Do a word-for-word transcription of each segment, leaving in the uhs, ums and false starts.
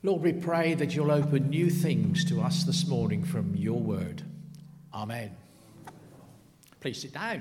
Lord, we pray that you'll open new things to us this morning from your word. Amen. Please sit down.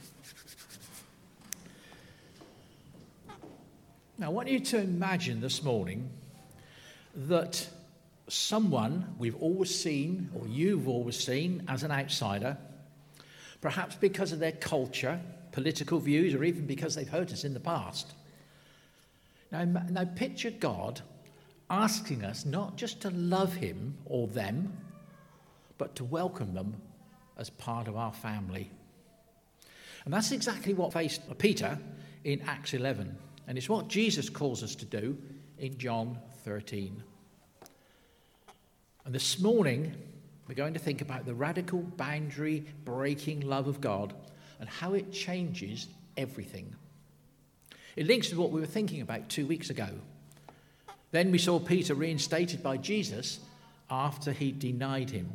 Now, I want you to imagine this morning that someone we've always seen, or you've always seen as an outsider, perhaps because of their culture, political views, or even because they've hurt us in the past. Now, now picture God asking us not just to love him or them, but to welcome them as part of our family. And that's exactly what faced Peter in Acts eleven. And it's what Jesus calls us to do in John thirteen. And this morning, we're going to think about the radical boundary-breaking love of God and how it changes everything. It links with what we were thinking about two weeks ago. Then we saw Peter reinstated by Jesus after he denied him.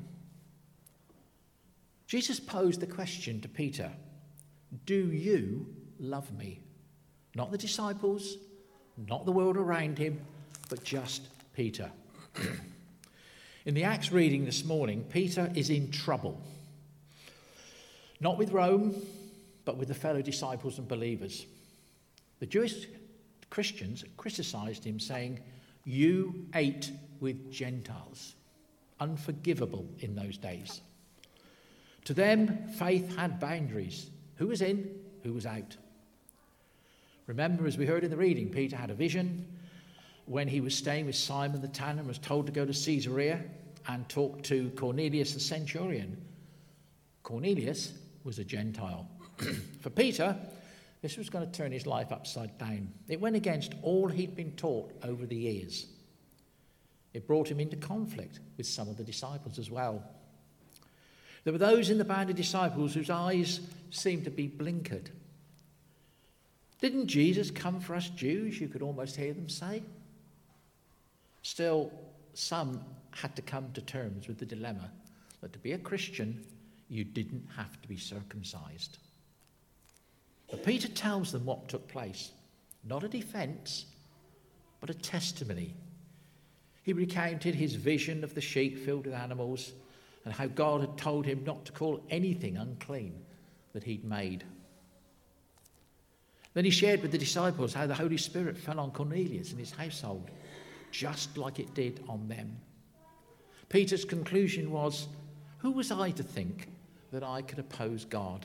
Jesus posed the question to Peter, do you love me? Not the disciples, not the world around him, but just Peter. In the Acts reading this morning, Peter is in trouble. Not with Rome, but with the fellow disciples and believers. The Jewish Christians criticised him, saying, you ate with Gentiles. Unforgivable in those days. To them, faith had boundaries. Who was in, who was out. Remember, as we heard in the reading, Peter had a vision when he was staying with Simon the tanner and was told to go to Caesarea and talk to Cornelius the centurion. Cornelius was a Gentile. For Peter, this was going to turn his life upside down. It went against all he'd been taught over the years. It brought him into conflict with some of the disciples as well. There were those in the band of disciples whose eyes seemed to be blinkered. Didn't Jesus come for us Jews? You could almost hear them say. Still, some had to come to terms with the dilemma that to be a Christian, you didn't have to be circumcised. But Peter tells them what took place. Not a defence, but a testimony. He recounted his vision of the sheep filled with animals and how God had told him not to call anything unclean that he'd made. Then he shared with the disciples how the Holy Spirit fell on Cornelius and his household, just like it did on them. Peter's conclusion was, who was I to think that I could oppose God?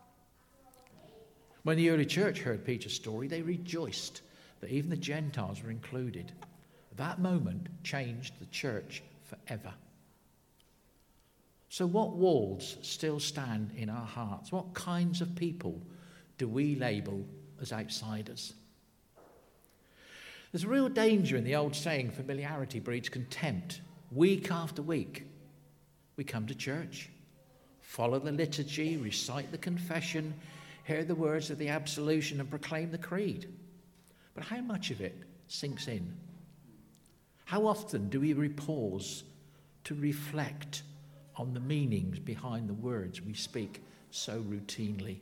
When the early church heard Peter's story, they rejoiced that even the Gentiles were included. That moment changed the church forever. So what walls still stand in our hearts? What kinds of people do we label as outsiders? There's a real danger in the old saying, familiarity breeds contempt. Week after week, we come to church, follow the liturgy, recite the confession, hear the words of the absolution and proclaim the creed. But how much of it sinks in? How often do we pause to reflect on the meanings behind the words we speak so routinely?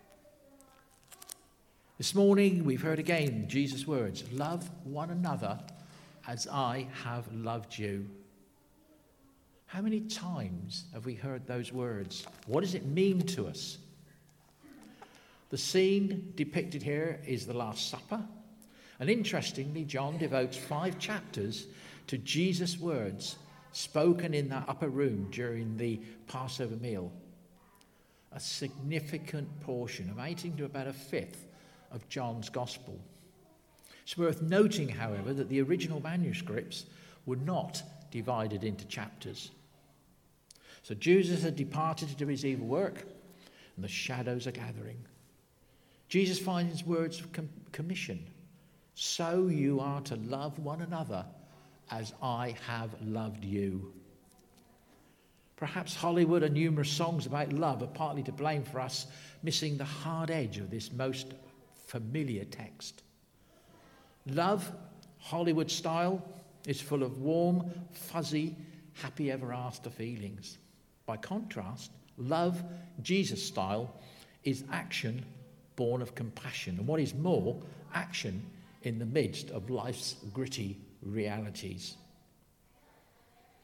This morning we've heard again Jesus' words, love one another as I have loved you. How many times have we heard those words? What does it mean to us? The scene depicted here is the Last Supper. And interestingly, John devotes five chapters to Jesus' words spoken in that upper room during the Passover meal. A significant portion, amounting to about a fifth of John's Gospel. It's worth noting, however, that the original manuscripts were not divided into chapters. So Jesus had departed to do his evil work, and the shadows are gathering. Jesus finds his words of com- commission. So you are to love one another as I have loved you. Perhaps Hollywood and numerous songs about love are partly to blame for us missing the hard edge of this most familiar text. Love, Hollywood style, is full of warm, fuzzy, happy ever after feelings. By contrast, love, Jesus style, is action born of compassion. And what is more, action in the midst of life's gritty realities.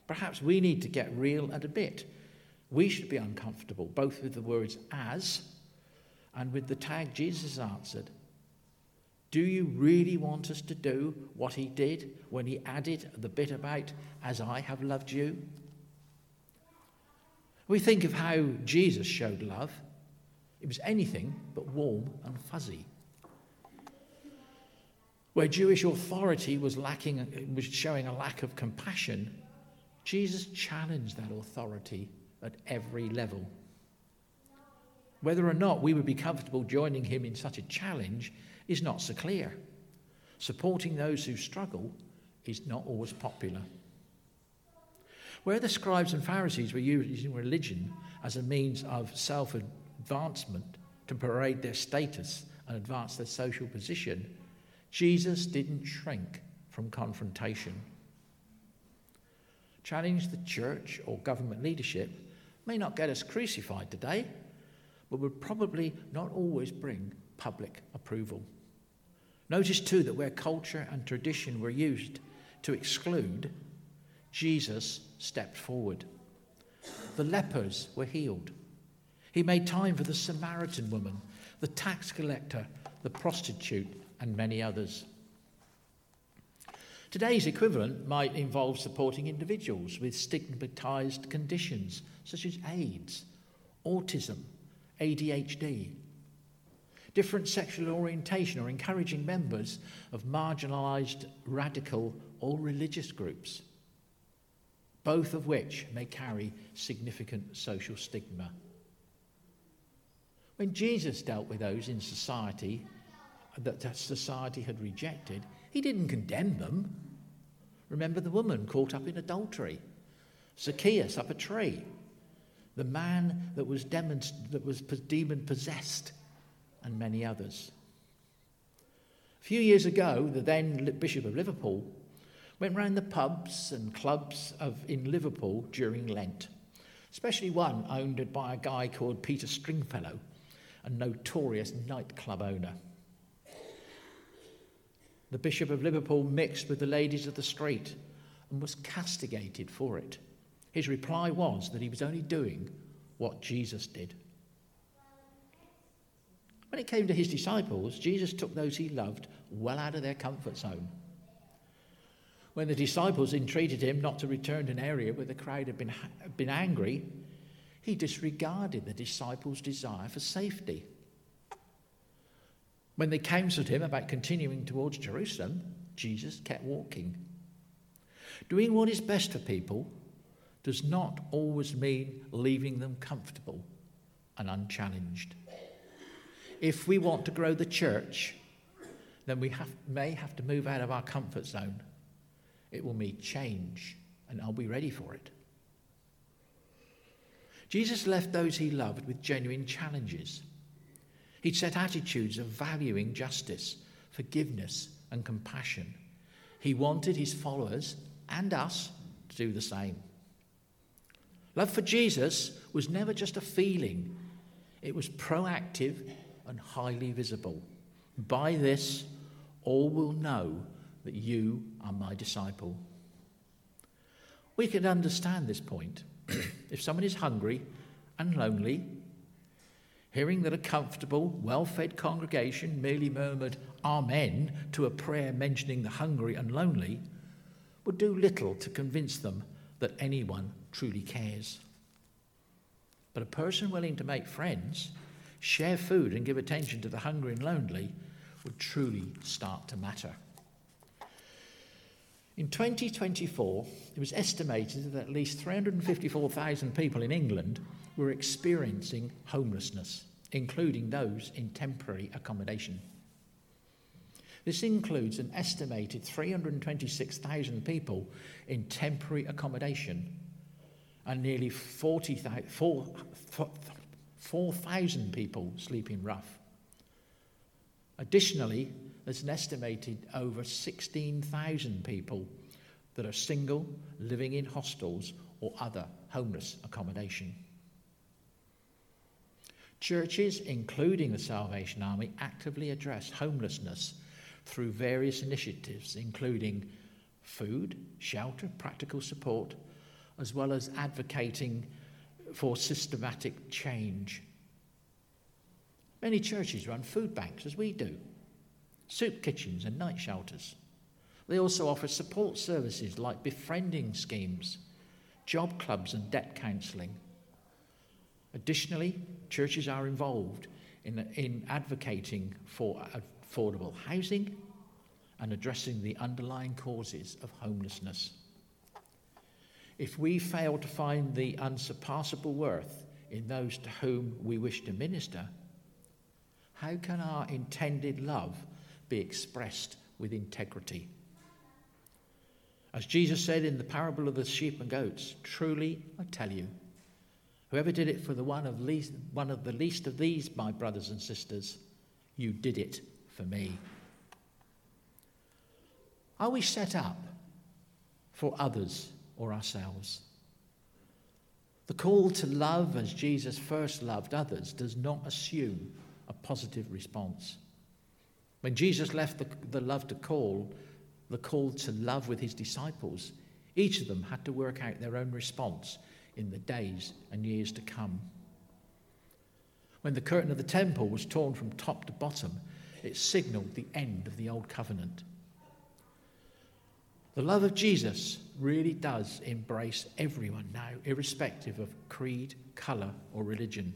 Perhaps we need to get real and a bit. We should be uncomfortable, both with the words as and with the tag Jesus answered. Do you really want us to do what he did when he added the bit about, as I have loved you? We think of how Jesus showed love. It was anything but warm and fuzzy. Where Jewish authority was lacking, was showing a lack of compassion, Jesus challenged that authority at every level. Whether or not we would be comfortable joining him in such a challenge is not so clear. Supporting those who struggle is not always popular. Where the scribes and Pharisees were using religion as a means of self-advancement to parade their status and advance their social position, Jesus didn't shrink from confrontation. Challenge the church or government leadership may not get us crucified today, but would probably not always bring public approval. Notice too that where culture and tradition were used to exclude, Jesus stepped forward. The lepers were healed. He made time for the Samaritan woman, the tax collector, the prostitute, and many others. Today's equivalent might involve supporting individuals with stigmatized conditions such as AIDS, autism, A D H D, different sexual orientation, or encouraging members of marginalized, radical, or religious groups, both of which may carry significant social stigma. When Jesus dealt with those in society that society had rejected, he didn't condemn them. Remember the woman caught up in adultery, Zacchaeus up a tree, the man that was, demonst- that was demon-possessed, and many others. A few years ago, the then Bishop of Liverpool went round the pubs and clubs of, in Liverpool during Lent, especially one owned by a guy called Peter Stringfellow, a notorious nightclub owner. The Bishop of Liverpool mixed with the ladies of the street and was castigated for it. His reply was that he was only doing what Jesus did. When it came to his disciples, Jesus took those he loved well out of their comfort zone. When the disciples entreated him not to return to an area where the crowd had been, been angry, he disregarded the disciples' desire for safety. When they counseled him about continuing towards Jerusalem, Jesus kept walking. Doing what is best for people does not always mean leaving them comfortable and unchallenged. If we want to grow the church, then we have, may have to move out of our comfort zone. It will mean change, and are we ready for it? Jesus left those he loved with genuine challenges. He'd set attitudes of valuing justice, forgiveness, and compassion. He wanted his followers and us to do the same. Love for Jesus was never just a feeling. It was proactive and highly visible. By this, all will know that you are my disciple. We can understand this point. If someone is hungry and lonely, hearing that a comfortable, well-fed congregation merely murmured Amen to a prayer mentioning the hungry and lonely would do little to convince them that anyone truly cares. But a person willing to make friends, share food and give attention to the hungry and lonely would truly start to matter. In twenty twenty-four, it was estimated that at least three hundred fifty-four thousand people in England were experiencing homelessness, including those in temporary accommodation. This includes an estimated three hundred twenty-six thousand people in temporary accommodation and nearly forty thousand, four thousand people sleeping rough. Additionally, there's an estimated over sixteen thousand people that are single, living in hostels or other homeless accommodation. Churches, including the Salvation Army, actively address homelessness through various initiatives, including food, shelter, practical support, as well as advocating for systematic change. Many churches run food banks, as we do, soup kitchens and night shelters. They also offer support services like befriending schemes, job clubs and debt counselling. Additionally, churches are involved in, in advocating for affordable housing and addressing the underlying causes of homelessness. If we fail to find the unsurpassable worth in those to whom we wish to minister, how can our intended love be expressed with integrity? As Jesus said in the parable of the sheep and goats, truly I tell you, whoever did it for the one of least, one of the least of these, my brothers and sisters, you did it for me. Are we set up for others or ourselves? The call to love as Jesus first loved others does not assume a positive response. When Jesus left the, the love to call, the call to love with his disciples, each of them had to work out their own response in the days and years to come. When the curtain of the temple was torn from top to bottom, it signaled the end of the old covenant. The love of Jesus really does embrace everyone now, irrespective of creed, colour, or religion.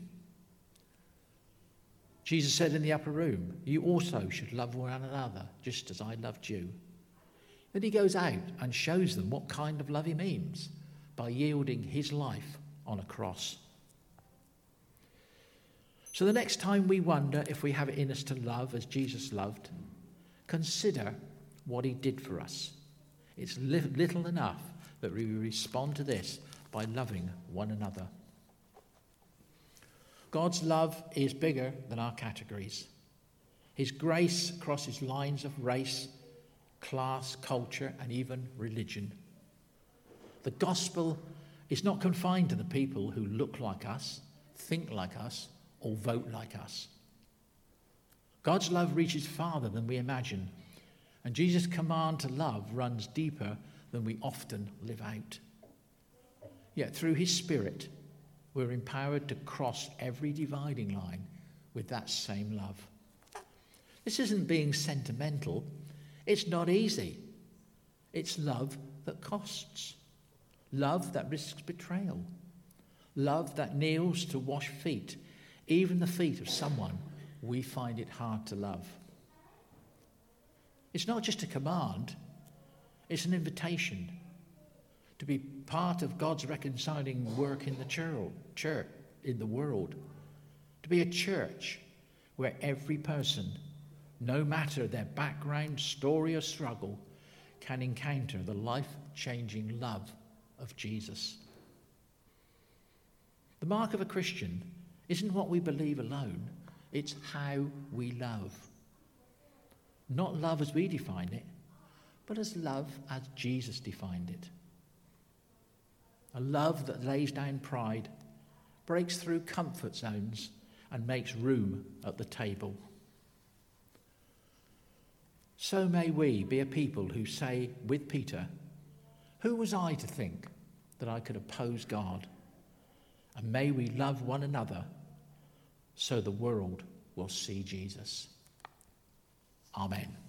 Jesus said in the upper room, you also should love one another, just as I loved you. Then he goes out and shows them what kind of love he means by yielding his life on a cross. So the next time we wonder if we have it in us to love as Jesus loved, consider what he did for us. It's li- little enough that we respond to this by loving one another. God's love is bigger than our categories. His grace crosses lines of race, class, culture, and even religion. The gospel is not confined to the people who look like us, think like us, or vote like us. God's love reaches farther than we imagine, and Jesus' command to love runs deeper than we often live out. Yet through his Spirit, we're empowered to cross every dividing line with that same love. This isn't being sentimental. It's not easy. It's love that costs. Love that risks betrayal. Love that kneels to wash feet, even the feet of someone we find it hard to love. It's not just a command, it's an invitation to be part of God's reconciling work in the church, in the world. To be a church where every person, no matter their background, story, or struggle, can encounter the life-changing love of Jesus. The mark of a Christian isn't what we believe alone, it's how we love. Not love as we define it, but as love as Jesus defined it. A love that lays down pride, breaks through comfort zones, and makes room at the table. So may we be a people who say with Peter, who was I to think that I could oppose God? And may we love one another so the world will see Jesus. Amen.